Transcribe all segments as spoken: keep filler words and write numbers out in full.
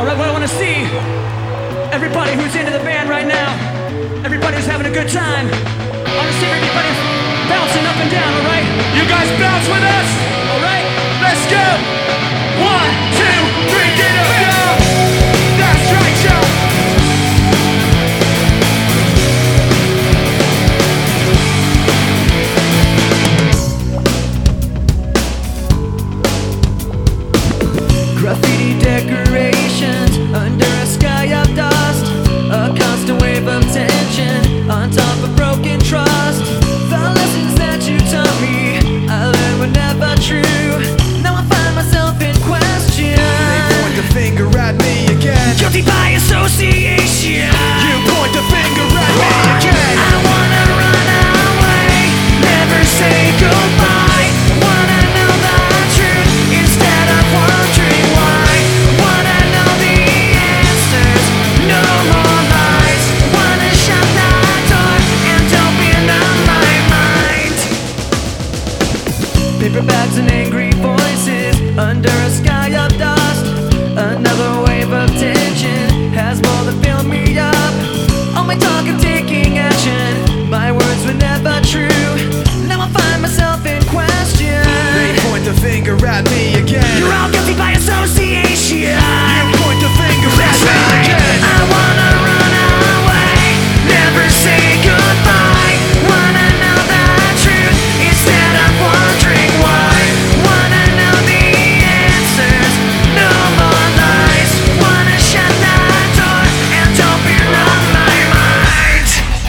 Alright, what I wanna see, everybody who's into the band right now, everybody who's having a good time, I wanna see everybody bouncing up and down, alright? You guys bounce with us? Alright? Let's go! One, two, three, get up, go! That's right, y'all! Graffiti decorations under a sky of dust, a constant wave of tension on top of broken trust. The lessons that you taught me, I learned were never true. Now I find myself in question. They point the finger at me again. Guilty by association. You point the finger at me again. I wanna run away, never say goodbye. Wanna know the truth instead of wondering why. Wanna know the answers, no more lies. Wanna shut that door and open up my mind. Paper bags and angry voices under a sky of dust. Another wave of tension has more than filled me up. All my talk of taking action, my words were never true. Now I find myself in question. They point the finger at me again. You're all guilty by association. You point the finger at me again. I wanna run away, never say goodbye. Wanna know the truth instead of wondering why. Wanna know the answers, no more lies. Wanna shut that door and open up my mind.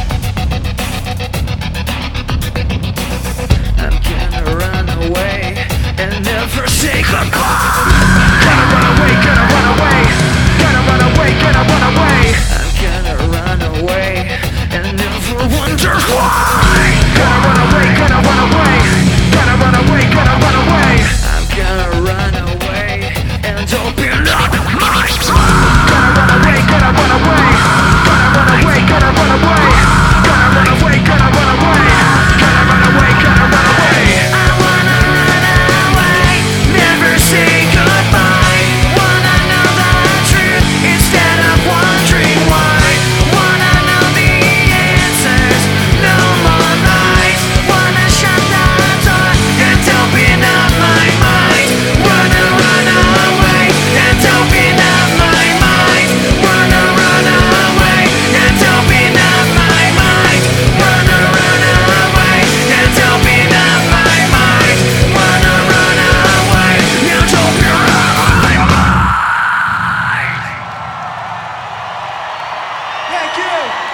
I'm gonna run away and never say goodbye. Gotta run away, gotta run away. Gotta run away, gotta run away. I'm gonna run away and never wonder why. Gotta run away, gotta run away. Gotta run away, gotta run away. I'm gonna run away and open up my mind. Gotta run away, gotta run away. Gotta run away, gotta run away. Gotta run away, gotta run away. Gotta run away, gotta run away. I wanna run away, never say goodbye. Wanna know the truth instead of wondering why. Wanna know the answers, no more lies. Wanna shut the door and open up my mind. Wanna run away and open up my mind. Wanna run away and open up my mind. Wanna run away and open up my mind. Wanna run away and open up my mind. Thank you.